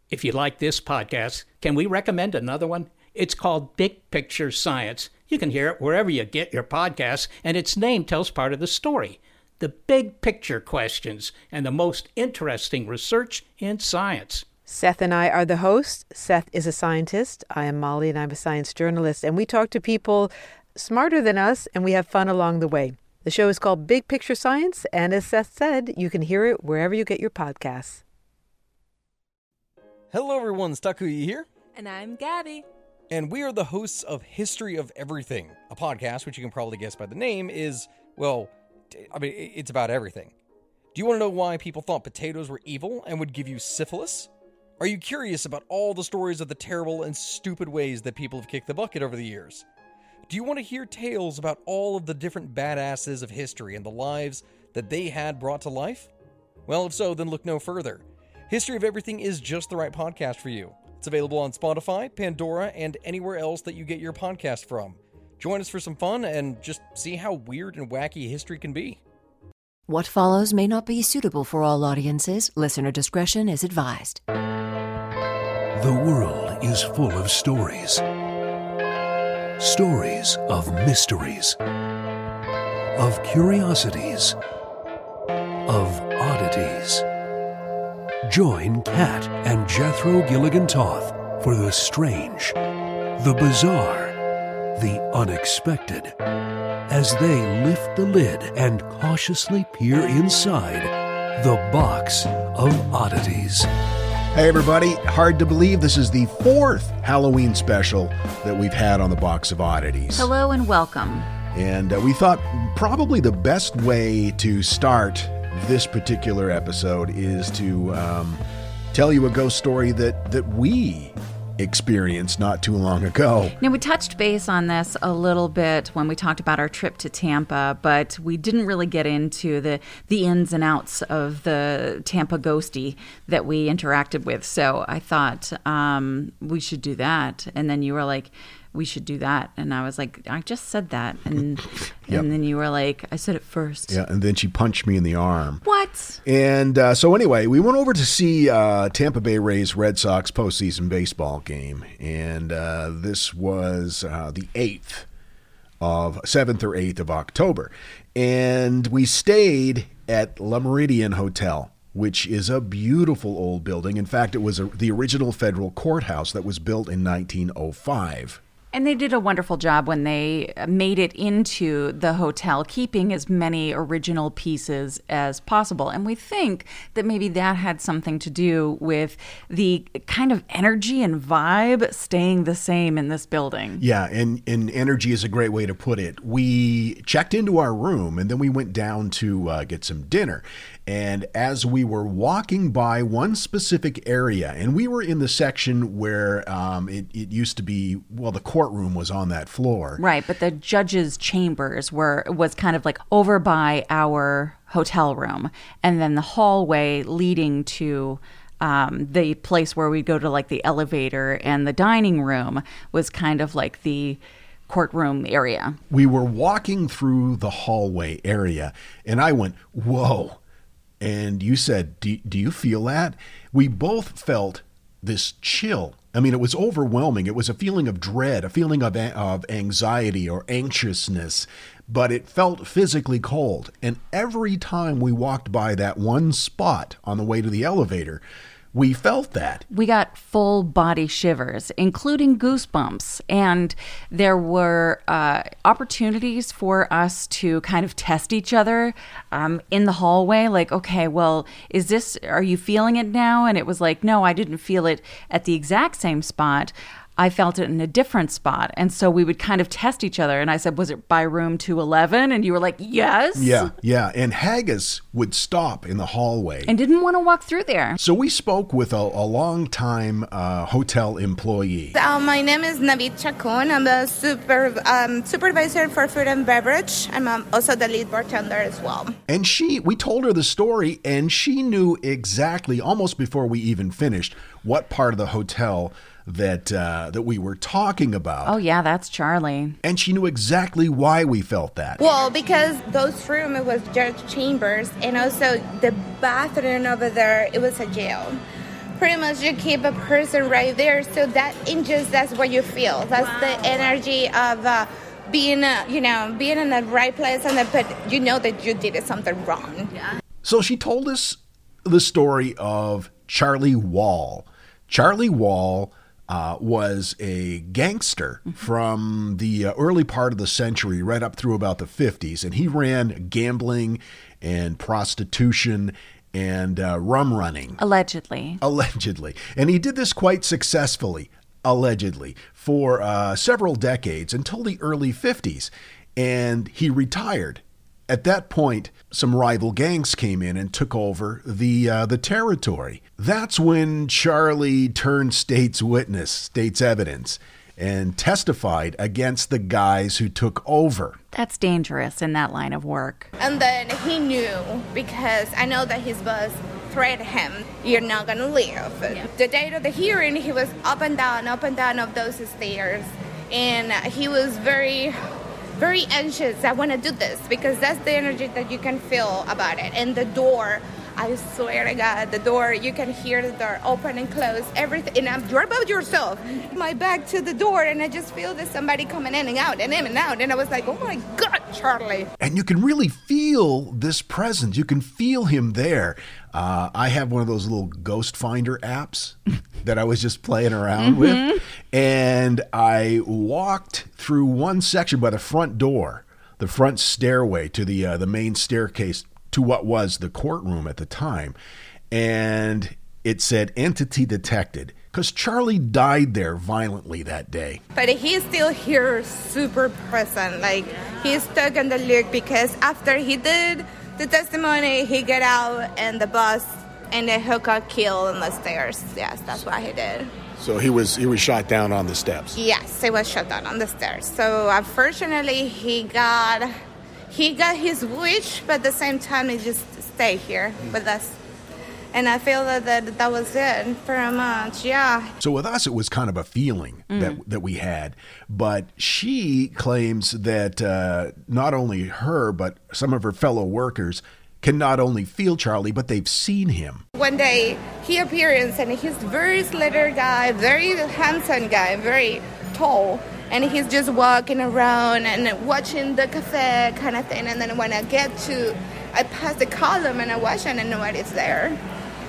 If you like this podcast, can we recommend another one? It's called Big Picture Science. You can hear it wherever you get your podcasts, and its name tells part of the story. The big picture questions and the most interesting research in science. Seth and I are the hosts. Seth is a scientist. I am Molly, and I'm a science journalist. And we talk to people smarter than us, and we have fun along the way. The show is called Big Picture Science, and as Seth said, you can hear it wherever you get your podcasts. Hello everyone, Takuya here. And I'm Gabby. And we are the hosts of History of Everything, a podcast which you can probably guess by the name is, well, it's about everything. Do you want to know why people thought potatoes were evil and would give you syphilis? Are you curious about all the stories of the terrible and stupid ways that people have kicked the bucket over the years? Do you want to hear tales about all of the different badasses of history and the lives that they had brought to life? Well, if so, then look no further. History of Everything is just the right podcast for you. It's available on Spotify, Pandora, and anywhere else that you get your podcast from. Join us for some fun and just see how weird and wacky history can be. What follows may not be suitable for all audiences. Listener discretion is advised. The world is full of stories. Stories of mysteries, of curiosities, of oddities. Join Kat and Jethro Gilligan-Toth for the strange, the bizarre, the unexpected, as they lift the lid and cautiously peer inside the box of oddities. Hey everybody, hard to believe this is the 4th Halloween special that we've had on the Box of Oddities. Hello and welcome. And we thought probably the best way to start this particular episode is to tell you a ghost story that we experienced not too long ago. Now, we touched base on this a little bit when we talked about our trip to Tampa, but we didn't really get into the ins and outs of the Tampa ghostie that we interacted with. So I thought we should do that. And then you were like, we should do that. And I was like, I just said that. And Yep. And then you were like, I said it first. Yeah, and then she punched me in the arm. What? And so anyway, we went over to see Tampa Bay Rays Red Sox postseason baseball game. And this was the 7th or 8th of October. And we stayed at Le Méridien Hotel, which is a beautiful old building. In fact, it was the original federal courthouse that was built in 1905. And they did a wonderful job when they made it into the hotel, keeping as many original pieces as possible. And we think that maybe that had something to do with the kind of energy and vibe staying the same in this building. Yeah, and energy is a great way to put it. We checked into our room, and then we went down to get some dinner. And as we were walking by one specific area, and we were in the section where it used to be, well, the courtroom was on that floor. Right, but the judge's chambers was kind of like over by our hotel room. And then the hallway leading to the place where we go to like the elevator and the dining room was kind of like the courtroom area. We were walking through the hallway area, and I went, whoa. And you said, do you feel that? We both felt this chill. I mean, it was overwhelming. It was a feeling of dread, a feeling of anxiety or anxiousness, but it felt physically cold. And every time we walked by that one spot on the way to the elevator, we felt that. We got full body shivers, including goosebumps. And there were opportunities for us to kind of test each other in the hallway. Like, okay, well, are you feeling it now? And it was like, no, I didn't feel it at the exact same spot. I felt it in a different spot. And so we would kind of test each other. And I said, was it by room 211? And you were like, yes. Yeah. And Haggis would stop in the hallway. And didn't want to walk through there. So we spoke with a long-time hotel employee. My name is Navid Chakun. I'm the supervisor for food and beverage. I'm also the lead bartender as well. And we told her the story, and she knew exactly, almost before we even finished, what part of the hotel that we were talking about. Oh, yeah, that's Charlie. And she knew exactly why we felt that. Well, because those room, it was judge chambers, and also the bathroom over there, it was a jail. pretty much you keep a person right there. So that's what you feel. That's the energy of being in the right place, but you know that you did something wrong. Yeah. So she told us the story of Charlie Wall. Charlie Wall was a gangster from the early part of the century, right up through about the 50s. And he ran gambling and prostitution and rum running. Allegedly. And he did this quite successfully, allegedly, for several decades until the early 50s. And he retired. At that point, some rival gangs came in and took over the territory. That's when Charlie turned state's evidence, and testified against the guys who took over. That's dangerous in that line of work. And then he knew, because I know that his boss threatened him, you're not going to leave. Yeah. The day of the hearing, he was up and down of those stairs. And he was very, very anxious. I want to do this, because that's the energy that you can feel about it. And the door, I swear to God, the door, you can hear the door open and close, everything. And you're about yourself. My back to the door, and I just feel that somebody coming in and out, and in and out. And I was like, oh my God, Charlie. And you can really feel this presence. You can feel him there. I have one of those little Ghost Finder apps that I was just playing around with. And I walked through one section by the front door, the front stairway to the main staircase to what was the courtroom at the time. And it said entity detected, because Charlie died there violently that day. But he's still here, super present. Like, he's stuck in the loop, because after he did the testimony, he got out and the bus and the hook got killed on the stairs. Yes, that's what he did. So he was shot down on the steps? Yes, he was shot down on the stairs. So unfortunately, he got his wish, but at the same time, he just stayed here with us. And I feel that was it, very much, yeah. So with us, it was kind of a feeling that we had. But she claims that not only her, but some of her fellow workers can not only feel Charlie, but they've seen him. One day, he appears, and he's very slender guy, very handsome guy, very tall. And he's just walking around and watching the cafe kind of thing. And then when I pass the column and I watch it and nobody's there.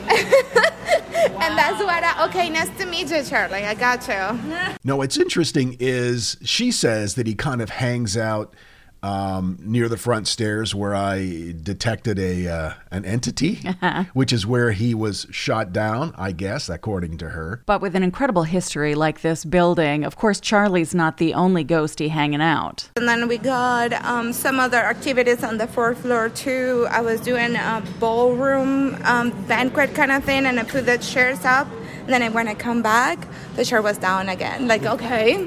And that's what okay, nice to meet you, Charlie. I got you. No, what's interesting is she says that he kind of hangs out near the front stairs where I detected an entity, which is where he was shot down, I guess, according to her. But with an incredible history like this building, of course, Charlie's not the only ghostie hanging out. And then we got some other activities on the fourth floor, too. I was doing a ballroom banquet kind of thing, and I put the chairs up. And then when I come back, the chair was down again. Like, okay,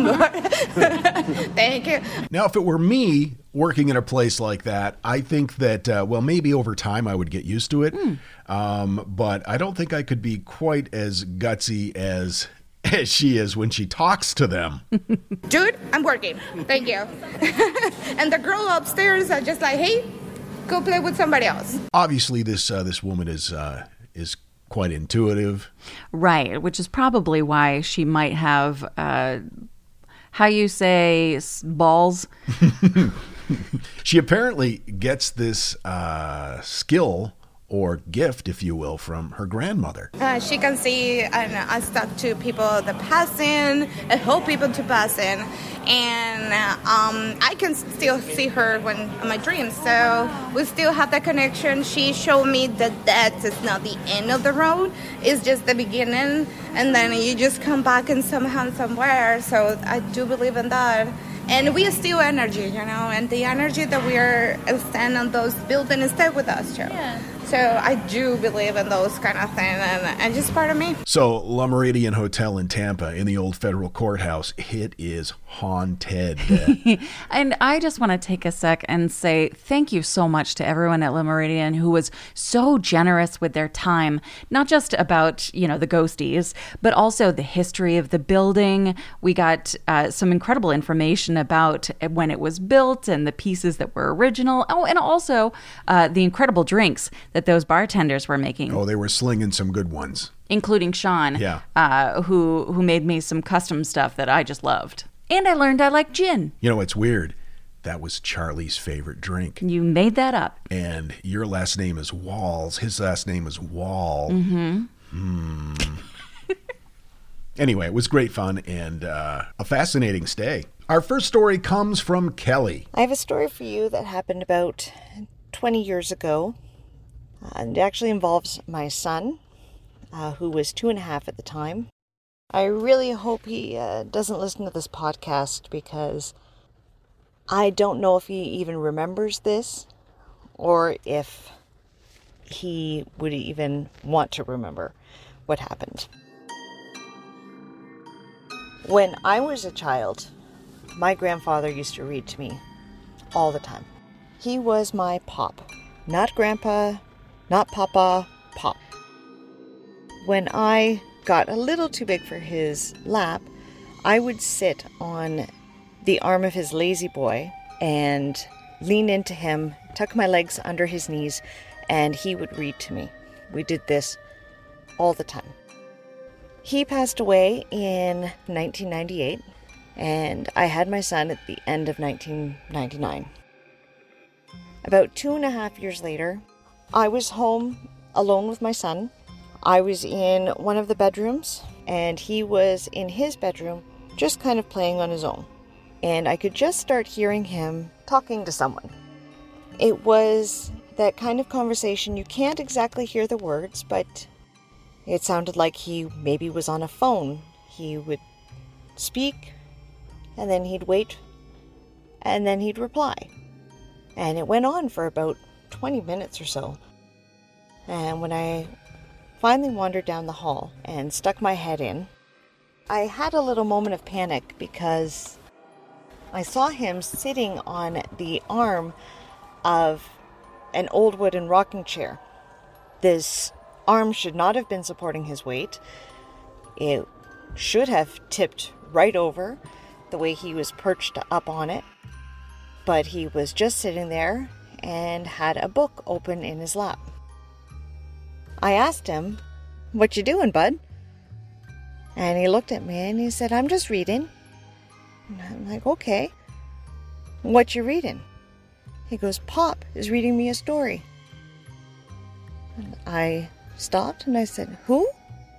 thank you. Now, if it were me working in a place like that, I think that, maybe over time I would get used to it. But I don't think I could be quite as gutsy as she is when she talks to them. Dude, I'm working. Thank you. And the girl upstairs are just like, hey, go play with somebody else. Obviously, this woman is quite intuitive. Right, which is probably why she might have, how you say, balls? She apparently gets this skill or gift, if you will, from her grandmother. She can see and I talk to people that pass in, I help people to pass in, and I can still see her in my dreams. So we still have that connection. She showed me that death is not the end of the road; it's just the beginning, and then you just come back in somehow, somewhere. So I do believe in that. And we are still energy, and the energy that we are stand on those buildings stay with us, too. Yeah. So I do believe in those kind of things, and just part of me. So La Meridian Hotel in Tampa, in the old federal courthouse, it is haunted. And I just want to take a sec and say thank you so much to everyone at La Meridian who was so generous with their time, not just about, the ghosties, but also the history of the building. We got some incredible information about when it was built and the pieces that were original. Oh, and also the incredible drinks that those bartenders were making. Oh, they were slinging some good ones. Including Sean, who made me some custom stuff that I just loved. And I learned I like gin. You know, it's weird. That was Charlie's favorite drink. You made that up. And your last name is Walls. His last name is Wall. Anyway, it was great fun and a fascinating stay. Our first story comes from Kelly. I have a story for you that happened about 20 years ago. And it actually involves my son, who was 2.5 at the time. I really hope he doesn't listen to this podcast because I don't know if he even remembers this or if he would even want to remember what happened. When I was a child, my grandfather used to read to me all the time. He was my pop. Not grandpa, not papa, pop. When I got a little too big for his lap, I would sit on the arm of his lazy boy and lean into him, tuck my legs under his knees, and he would read to me. We did this all the time. He passed away in 1998, and I had my son at the end of 1999. About 2.5 years later, I was home alone with my son. I was in one of the bedrooms, and he was in his bedroom, just kind of playing on his own. And I could just start hearing him talking to someone. It was that kind of conversation, you can't exactly hear the words, but it sounded like he maybe was on a phone. He would speak, and then he'd wait, and then he'd reply. And it went on for about 20 minutes or so. And when I finally wandered down the hall and stuck my head in, I had a little moment of panic because I saw him sitting on the arm of an old wooden rocking chair. This arm should not have been supporting his weight. It should have tipped right over the way he was perched up on it. But he was just sitting there and had a book open in his lap. I asked him, "What you doing, bud?" And he looked at me and he said, "I'm just reading." And I'm like, "Okay. What you reading?" He goes, "Pop is reading me a story." And I stopped and I said, "Who?"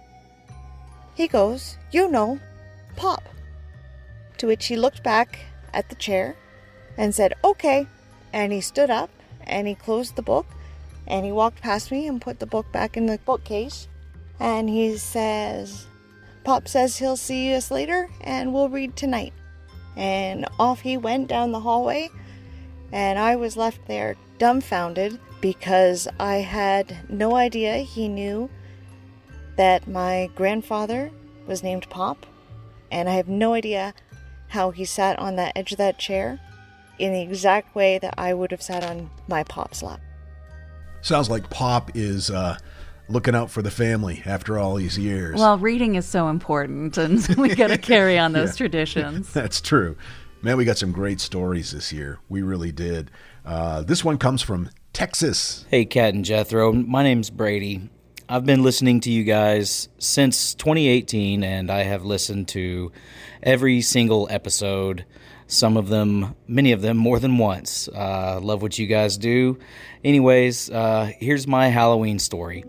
He goes, "You know, Pop." To which he looked back at the chair and said, "Okay." And he stood up and he closed the book and he walked past me and put the book back in the bookcase. And he says, "Pop says he'll see us later and we'll read tonight." And off he went down the hallway, and I was left there dumbfounded because I had no idea he knew that my grandfather was named Pop, and I have no idea how he sat on that edge of that chair in the exact way that I would have sat on my Pop's lap. Sounds like Pop is looking out for the family after all these years. Well, reading is so important, and we got to carry on those traditions. That's true. Man, we got some great stories this year. We really did. This one comes from Texas. Hey, Kat and Jethro. My name's Brady. I've been listening to you guys since 2018, and I have listened to every single episode, some of them, many of them, more than once. Love what you guys do. Anyways, here's my Halloween story.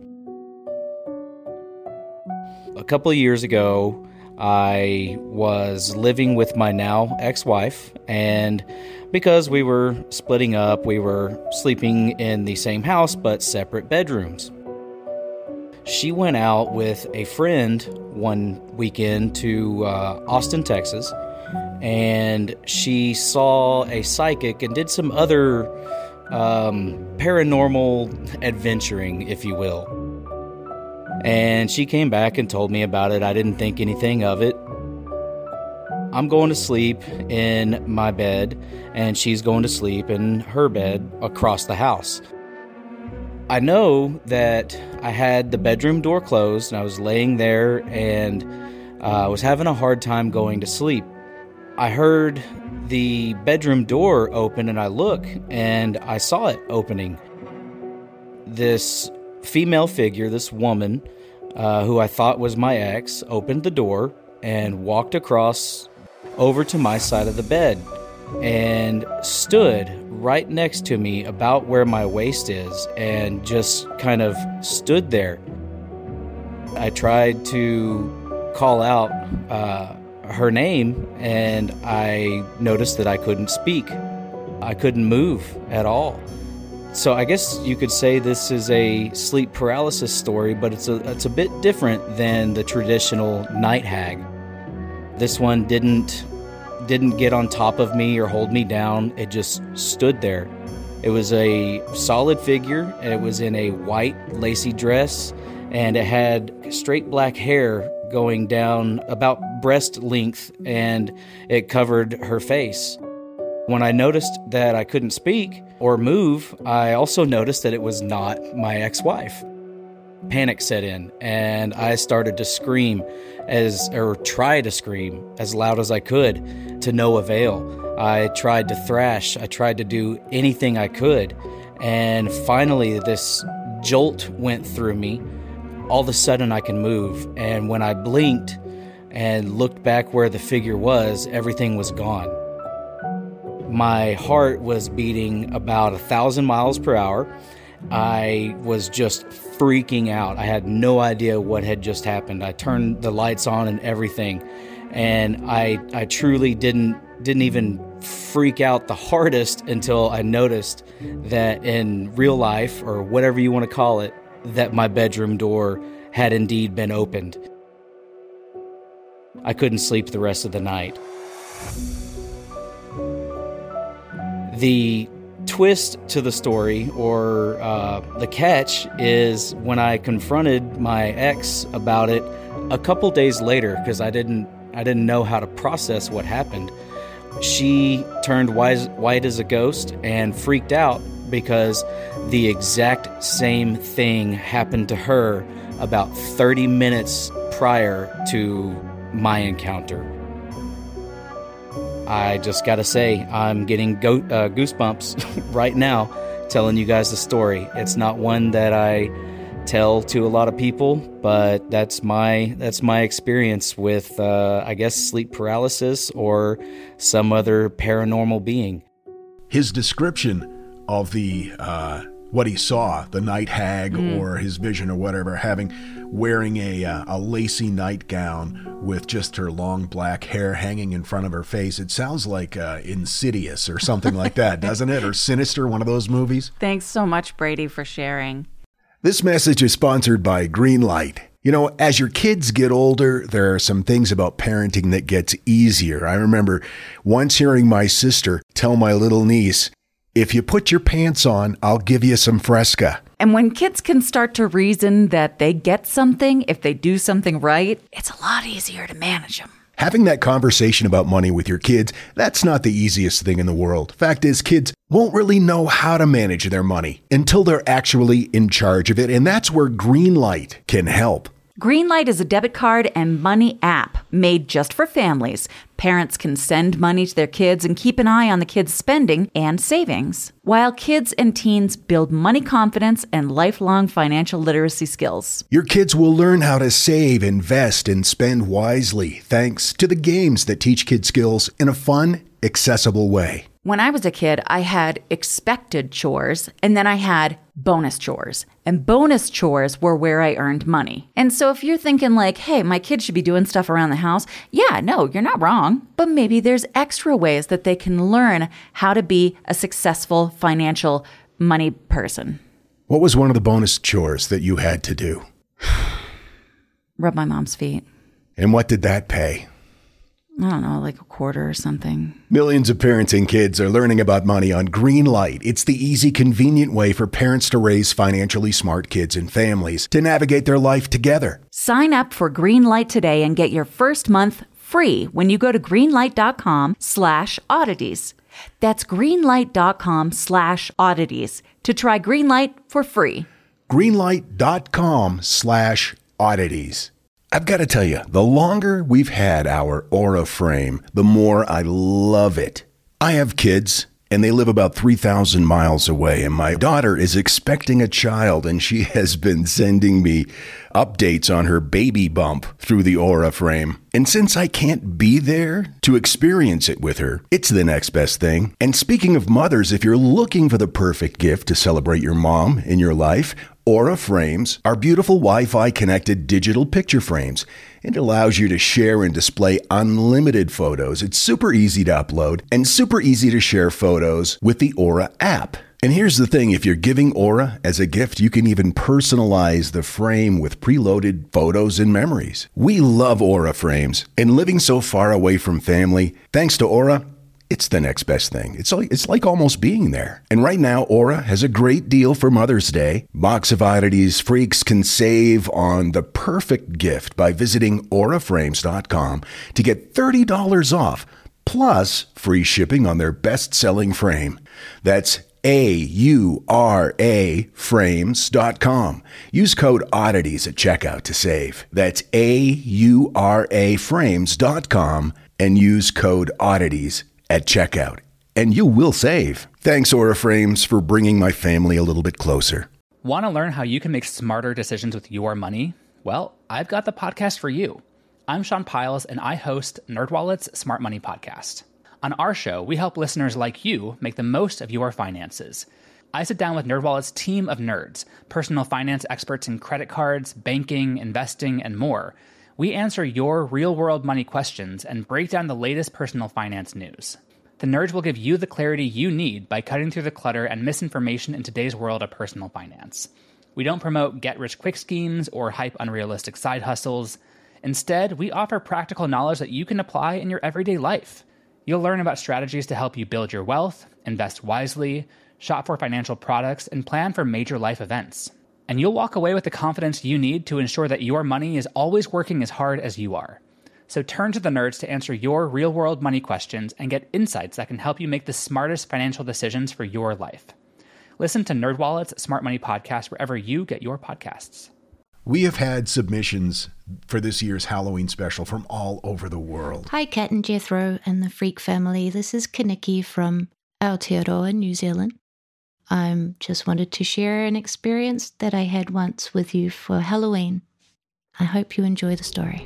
A couple of years ago, I was living with my now ex-wife, and because we were splitting up, we were sleeping in the same house but separate bedrooms. She went out with a friend one weekend to Austin, Texas, and she saw a psychic and did some other paranormal adventuring, if you will. And she came back and told me about it. I didn't think anything of it. I'm going to sleep in my bed, and she's going to sleep in her bed across the house. I know that I had the bedroom door closed, and I was laying there, and I was having a hard time going to sleep. I heard the bedroom door open, and I look, and I saw it opening. this female figure, this woman, who I thought was my ex, opened the door and walked across over to my side of the bed and stood right next to me about where my waist is and just kind of stood there. I tried to call out her name, and I noticed that I couldn't speak. I couldn't move at all. So I guess you could say this is a sleep paralysis story, but it's a bit different than the traditional night hag. This one didn't get on top of me or hold me down. It just stood there. It was a solid figure. It was in a white lacy dress, and it had straight black hair going down about breast length, and it covered her face. When I noticed that I couldn't speak or move, I also noticed that it was not my ex-wife. Panic set in, and I started to scream try to scream as loud as I could, to no avail. I tried to thrash. I tried to do anything I could. And finally, this jolt went through me. All of a sudden, I can move. And when I blinked and looked back where the figure was, everything was gone. My heart was beating about 1,000 miles per hour. I was just freaking out. I had no idea what had just happened. I turned the lights on and everything, and I truly didn't even freak out the hardest until I noticed that in real life, or whatever you want to call it, that my bedroom door had indeed been opened. I couldn't sleep the rest of the night. The twist to the story, or the catch, is when I confronted my ex about it a couple days later, because I didn't know how to process what happened. She turned white as a ghost and freaked out because the exact same thing happened to her about 30 minutes prior to my encounter. I just gotta say, I'm getting goosebumps right now telling you guys the story. It's not one that I tell to a lot of people, but that's my experience with, I guess, sleep paralysis or some other paranormal being. His description of the what he saw, the night hag or his vision or whatever, wearing a lacy nightgown with just her long black hair hanging in front of her face. It sounds like Insidious or something like that, doesn't it? Or Sinister, one of those movies. Thanks so much, Brady, for sharing. This message is sponsored by Greenlight. You know, as your kids get older, there are some things about parenting that gets easier. I remember once hearing my sister tell my little niece, "If you put your pants on, I'll give you some Fresca." And when kids can start to reason that they get something if they do something right, it's a lot easier to manage them. Having that conversation about money with your kids, that's not the easiest thing in the world. Fact is, kids won't really know how to manage their money until they're actually in charge of it, and that's where Greenlight can help. Greenlight is a debit card and money app made just for families. Parents can send money to their kids and keep an eye on the kids' spending and savings, while kids and teens build money confidence and lifelong financial literacy skills. Your kids will learn how to save, invest, and spend wisely thanks to the games that teach kids skills in a fun, accessible way. When I was a kid, I had expected chores, and then I had bonus chores. And bonus chores were where I earned money. And so if you're thinking like, hey, my kid should be doing stuff around the house, yeah, no, you're not wrong. But maybe there's extra ways that they can learn how to be a successful financial money person. What was one of the bonus chores that you had to do? Rub my mom's feet. And what did that pay? I don't know, like a quarter or something. Millions of parents and kids are learning about money on Greenlight. It's the easy, convenient way for parents to raise financially smart kids and families to navigate their life together. Sign up for Greenlight today and get your first month free when you go to greenlight.com/oddities. That's greenlight.com/oddities to try Greenlight for free. Greenlight.com/oddities. I've got to tell you, the longer we've had our Aura frame, the more I love it. I have kids, and they live about 3,000 miles away. And my daughter is expecting a child, and she has been sending me updates on her baby bump through the Aura frame. And since I can't be there to experience it with her, it's the next best thing. And speaking of mothers, if you're looking for the perfect gift to celebrate your mom in your life, Aura frames are beautiful Wi-Fi connected digital picture frames. It allows you to share and display unlimited photos. It's super easy to upload and super easy to share photos with the Aura app. And here's the thing, if you're giving Aura as a gift, you can even personalize the frame with preloaded photos and memories. We love Aura frames, and living so far away from family, thanks to Aura, it's the next best thing. It's like almost being there. And right now, Aura has a great deal for Mother's Day. Box of Oddities freaks can save on the perfect gift by visiting auraframes.com to get $30 off, plus free shipping on their best-selling frame. That's AURAFrames.com. Use code oddities at checkout to save. That's AURAFrames.com and use code oddities at checkout, and you will save. Thanks, Aura Frames, for bringing my family a little bit closer. Want to learn how you can make smarter decisions with your money? Well, I've got the podcast for you. I'm Sean Piles, and I host NerdWallet's Smart Money Podcast. On our show, we help listeners like you make the most of your finances. I sit down with NerdWallet's team of nerds, personal finance experts in credit cards, banking, investing, and more. We answer your real-world money questions and break down the latest personal finance news. The nerds will give you the clarity you need by cutting through the clutter and misinformation in today's world of personal finance. We don't promote get-rich-quick schemes or hype unrealistic side hustles. Instead, we offer practical knowledge that you can apply in your everyday life. You'll learn about strategies to help you build your wealth, invest wisely, shop for financial products, and plan for major life events. And you'll walk away with the confidence you need to ensure that your money is always working as hard as you are. So turn to the nerds to answer your real-world money questions and get insights that can help you make the smartest financial decisions for your life. Listen to NerdWallet's Smart Money Podcast wherever you get your podcasts. We have had submissions for this year's Halloween special from all over the world. Hi, Kat and Jethro and the Freak family. This is Kaniki from Aotearoa, New Zealand. I just wanted to share an experience that I had once with you for Halloween. I hope you enjoy the story.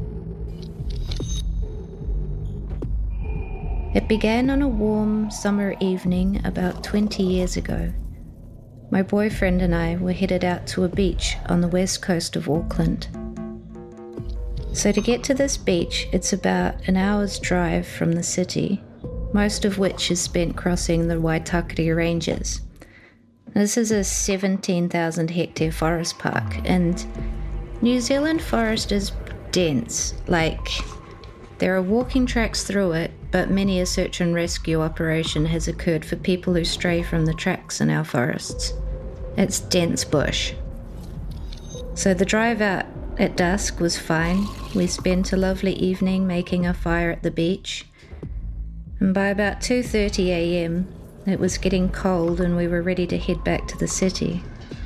It began on a warm summer evening about 20 years ago. My boyfriend and I were headed out to a beach on the west coast of Auckland. So to get to this beach, it's about an hour's drive from the city, most of which is spent crossing the Waitakere Ranges. This is a 17,000 hectare forest park, and New Zealand forest is dense. There are walking tracks through it, but many a search and rescue operation has occurred for people who stray from the tracks in our forests. It's dense bush. So the drive out at dusk was fine. We spent a lovely evening making a fire at the beach, and by about 2:30 a.m, it was getting cold and we were ready to head back to the city.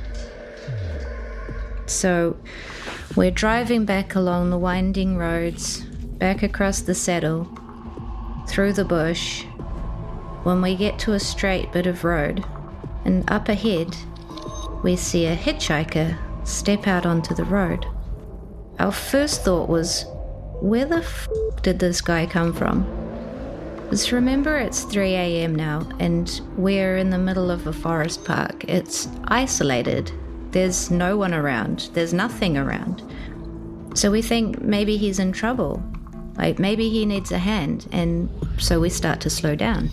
So we're driving back along the winding roads, back across the saddle, through the bush, when we get to a straight bit of road, and up ahead we see a hitchhiker step out onto the road. Our first thought was, where the did this guy come from? Because remember, it's 3 a.m. now, and we're in the middle of a forest park. It's isolated. There's no one around. There's nothing around. So we think maybe he's in trouble. Maybe he needs a hand, and so we start to slow down.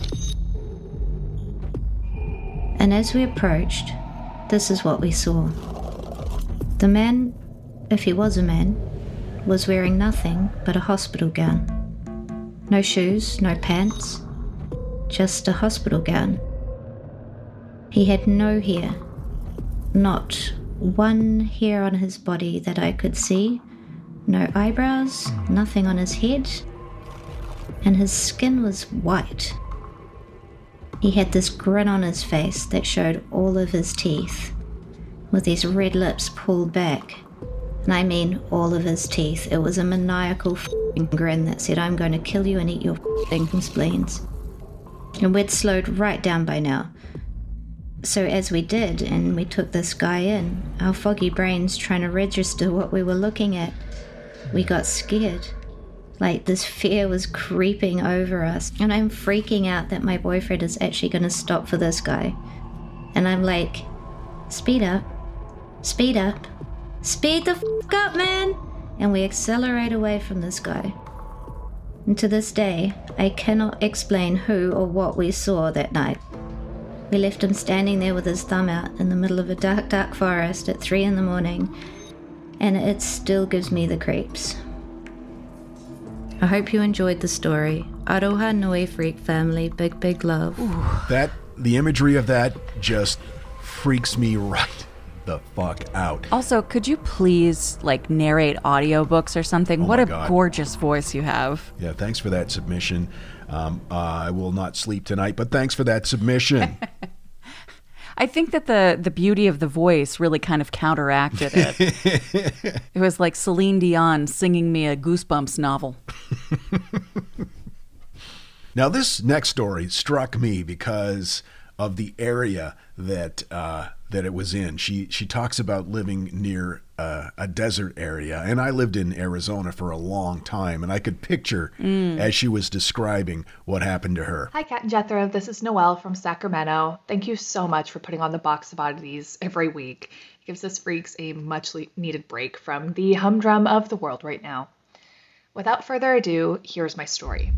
And as we approached, this is what we saw. The man, if he was a man, was wearing nothing but a hospital gown. No shoes, no pants, just a hospital gown. He had no hair, not one hair on his body that I could see, no eyebrows, nothing on his head, and his skin was white. He had this grin on his face that showed all of his teeth, with his red lips pulled back. And I mean all of his teeth. It was a maniacal grin that said, I'm going to kill you and eat your spleens. And we'd slowed right down by now. So as we did, and we took this guy in, our foggy brains trying to register what we were looking at, we got scared. Like this fear was creeping over us, and I'm freaking out that my boyfriend is actually going to stop for this guy. And I'm like, speed up, speed up, speed the f*** up, man! And we accelerate away from this guy. And to this day, I cannot explain who or what we saw that night. We left him standing there with his thumb out in the middle of a dark, dark forest at 3 a.m, and it still gives me the creeps. I hope you enjoyed the story. Aroha nui, freak family, big, big love. The imagery of that just freaks me right the fuck out. Also, could you please narrate audiobooks or something? What a gorgeous voice you have. Yeah, thanks for that submission. I will not sleep tonight, but thanks for that submission. I think that the beauty of the voice really kind of counteracted it. It was like Celine Dion singing me a Goosebumps novel. Now, this next story struck me because of the area that it was in. She talks about living near a desert area, and I lived in Arizona for a long time, and I could picture as she was describing what happened to her. Hi, Kat and Jethro. This is Noelle from Sacramento. Thank you so much for putting on the Box of Oddities every week. It gives us freaks a much needed break from the humdrum of the world right now. Without further ado, here's my story.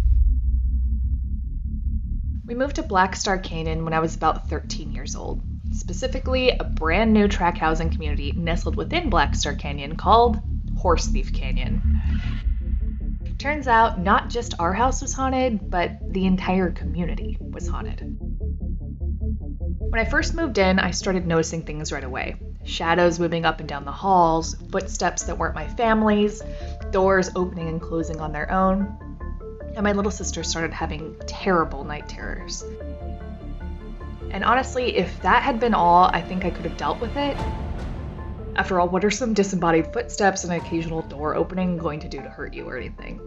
We moved to Black Star Canyon when I was about 13 years old. Specifically, a brand new tract housing community nestled within Black Star Canyon called Horse Thief Canyon. Turns out, not just our house was haunted, but the entire community was haunted. When I first moved in, I started noticing things right away. Shadows moving up and down the halls, footsteps that weren't my family's, doors opening and closing on their own, and my little sister started having terrible night terrors. And honestly, if that had been all, I think I could have dealt with it. After all, what are some disembodied footsteps and an occasional door opening going to do to hurt you or anything?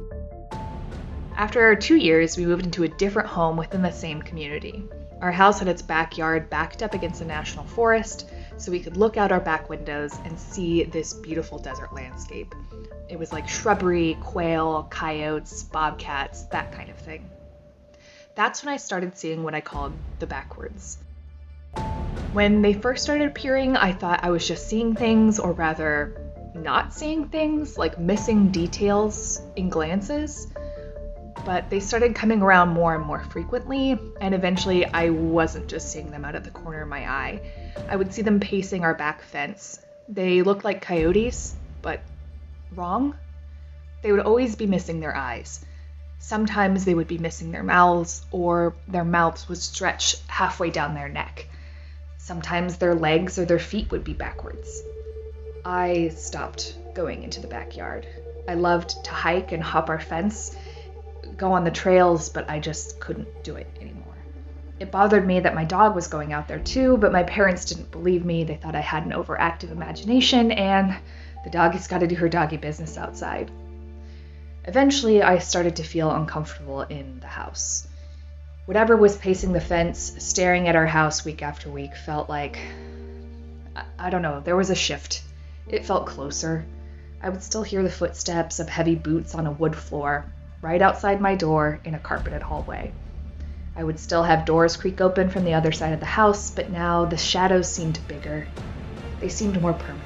After 2 years, we moved into a different home within the same community. Our house had its backyard backed up against a national forest, so we could look out our back windows and see this beautiful desert landscape. It was like shrubbery, quail, coyotes, bobcats, that kind of thing. That's when I started seeing what I called the backwoods. When they first started appearing, I thought I was just seeing things, or rather, not seeing things, like missing details in glances. But they started coming around more and more frequently, and eventually I wasn't just seeing them out of the corner of my eye. I would see them pacing our back fence. They looked like coyotes, but wrong. They would always be missing their eyes. Sometimes they would be missing their mouths, or their mouths would stretch halfway down their neck. Sometimes their legs or their feet would be backwards. I stopped going into the backyard. I loved to hike and hop our fence, go on the trails, but I just couldn't do it anymore. It bothered me that my dog was going out there too, but my parents didn't believe me. They thought I had an overactive imagination, and the doggy's got to do her doggy business outside. Eventually, I started to feel uncomfortable in the house. Whatever was pacing the fence, staring at our house week after week, felt like, I don't know, there was a shift. It felt closer. I would still hear the footsteps of heavy boots on a wood floor, right outside my door in a carpeted hallway. I would still have doors creak open from the other side of the house, but now the shadows seemed bigger. They seemed more permanent.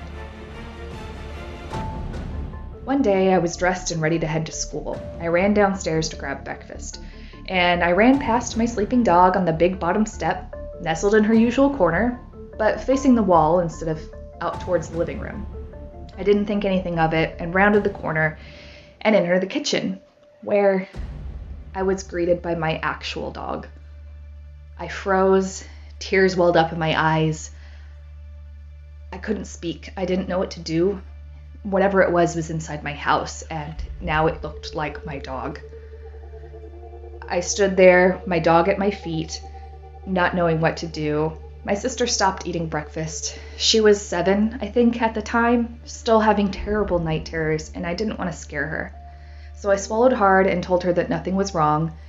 One day, I was dressed and ready to head to school. I ran downstairs to grab breakfast, and I ran past my sleeping dog on the big bottom step, nestled in her usual corner, but facing the wall instead of out towards the living room. I didn't think anything of it and rounded the corner and entered the kitchen, where I was greeted by my actual dog. I froze, tears welled up in my eyes. I couldn't speak. I didn't know what to do. Whatever it was inside my house, and now it looked like my dog. I stood there, my dog at my feet, not knowing what to do. My sister stopped eating breakfast. She was 7, I think, at the time, still having terrible night terrors, and I didn't want to scare her. So I swallowed hard and told her that nothing was wrong,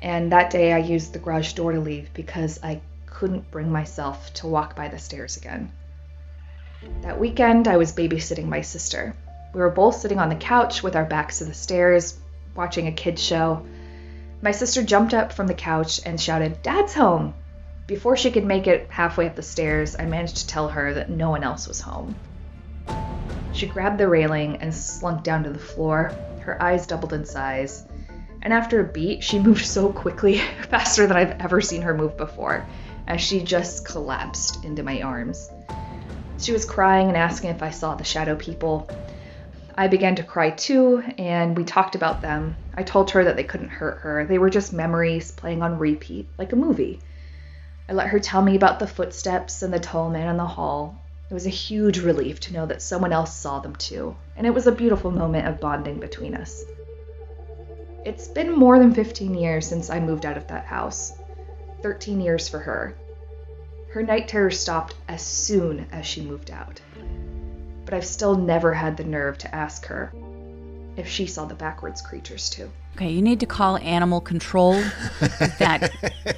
and that day I used the garage door to leave because I couldn't bring myself to walk by the stairs again. That weekend, I was babysitting my sister. We were both sitting on the couch with our backs to the stairs, watching a kids' show. My sister jumped up from the couch and shouted, "Dad's home!" Before she could make it halfway up the stairs, I managed to tell her that no one else was home. She grabbed the railing and slunk down to the floor. Her eyes doubled in size. And after a beat, she moved so quickly, faster than I've ever seen her move before, as she just collapsed into my arms. She was crying and asking if I saw the shadow people. I began to cry too, and we talked about them. I told her that they couldn't hurt her. They were just memories playing on repeat, like a movie. I let her tell me about the footsteps and the tall man in the hall. It was a huge relief to know that someone else saw them too, and it was a beautiful moment of bonding between us. It's been more than 15 years since I moved out of that house. 13 years for her. Her night terrors stopped as soon as she moved out. But I've still never had the nerve to ask her if she saw the backwards creatures too. Okay, you need to call animal control. That.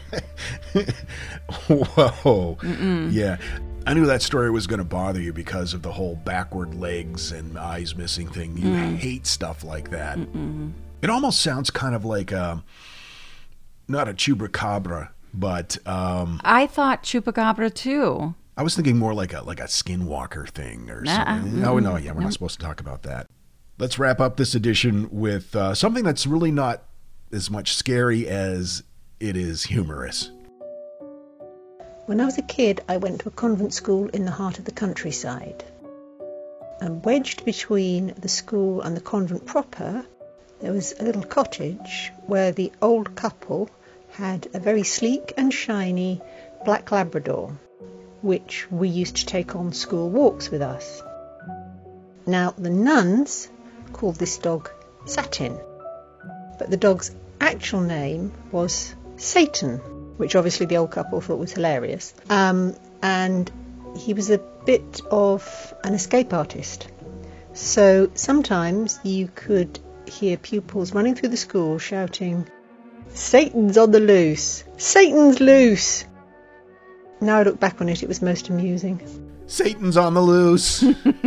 Whoa. Yeah. I knew that story was going to bother you because of the whole backward legs and eyes missing thing. You hate stuff like that. It almost sounds kind of like not a chupacabra, but I thought chupacabra too. I was thinking more like a skinwalker thing or something. Oh no, yeah, we're not supposed to talk about that. Let's wrap up this edition with something that's really not as much scary as it is humorous. When I was a kid, I went to a convent school in the heart of the countryside. And wedged between the school and the convent proper, there was a little cottage where the old couple had a very sleek and shiny black Labrador, which we used to take on school walks with us. Now, the nuns called this dog Satin, but the dog's actual name was Satan, which obviously the old couple thought was hilarious. And he was a bit of an escape artist. So sometimes you could hear pupils running through the school shouting, "Satan's on the loose! Satan's loose!" Now I look back on it, it was most amusing. Satan's on the loose.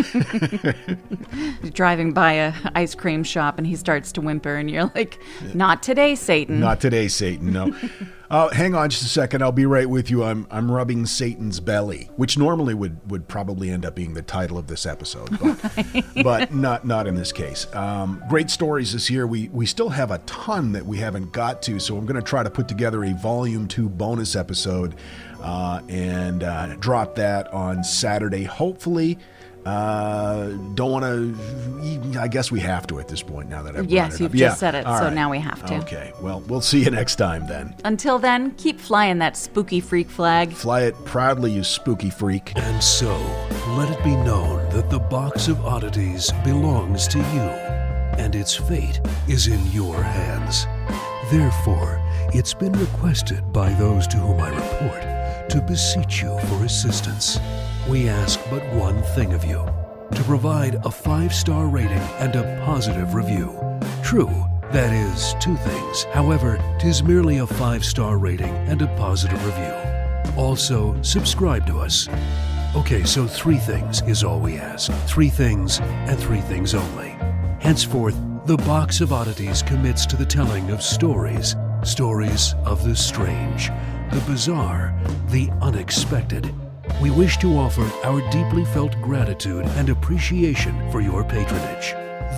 You're driving by a ice cream shop and he starts to whimper and you're like, "Not today, Satan." Not today, Satan, no. Hang on just a second. I'll be right with you. I'm rubbing Satan's belly, which normally would probably end up being the title of this episode, but not in this case. Great stories this year. We still have a ton that we haven't got to, so I'm going to try to put together a Volume 2 bonus episode and drop that on Saturday, hopefully. Don't want to. I guess we have to at this point now that I've Yes, you've just said it, All so right. now we have to. Okay, well, we'll see you next time then. Until then, keep flying that spooky freak flag. Fly it proudly, you spooky freak. And so, let it be known that the Box of Oddities belongs to you, and its fate is in your hands. Therefore, it's been requested by those to whom I report to beseech you for assistance. We ask but one thing of you, to provide a 5-star rating and a positive review. True, that is 2 things. However, 'tis merely a 5-star rating and a positive review. Also, subscribe to us. Okay, so 3 things is all we ask. 3 things and 3 things only. Henceforth, the Box of Oddities commits to the telling of stories. Stories of the strange, the bizarre, the unexpected. We wish to offer our deeply felt gratitude and appreciation for your patronage.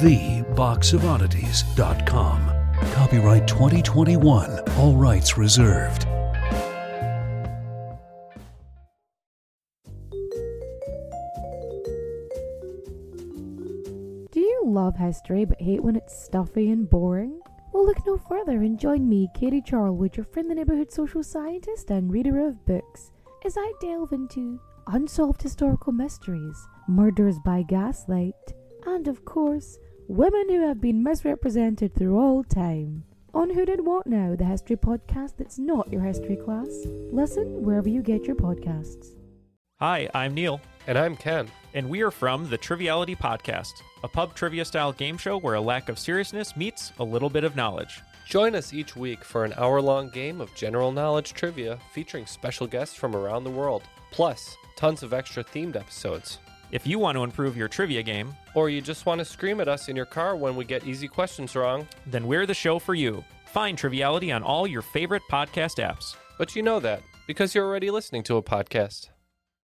TheBoxOfOddities.com. Copyright 2021. All rights reserved. Do you love history but hate when it's stuffy and boring? Well, look no further and join me, Katie Charlwood, your friendly neighbourhood social scientist and reader of books, as I delve into unsolved historical mysteries, murders by gaslight, and of course, women who have been misrepresented through all time. On Who Did What Now, the history podcast that's not your history class. Listen wherever you get your podcasts. Hi, I'm Neil. And I'm Ken. And we are from the Triviality Podcast, a pub trivia-style game show where a lack of seriousness meets a little bit of knowledge. Join us each week for an hour-long game of general knowledge trivia featuring special guests from around the world, plus tons of extra themed episodes. If you want to improve your trivia game, or you just want to scream at us in your car when we get easy questions wrong, then we're the show for you. Find Triviality on all your favorite podcast apps. But you know that because you're already listening to a podcast.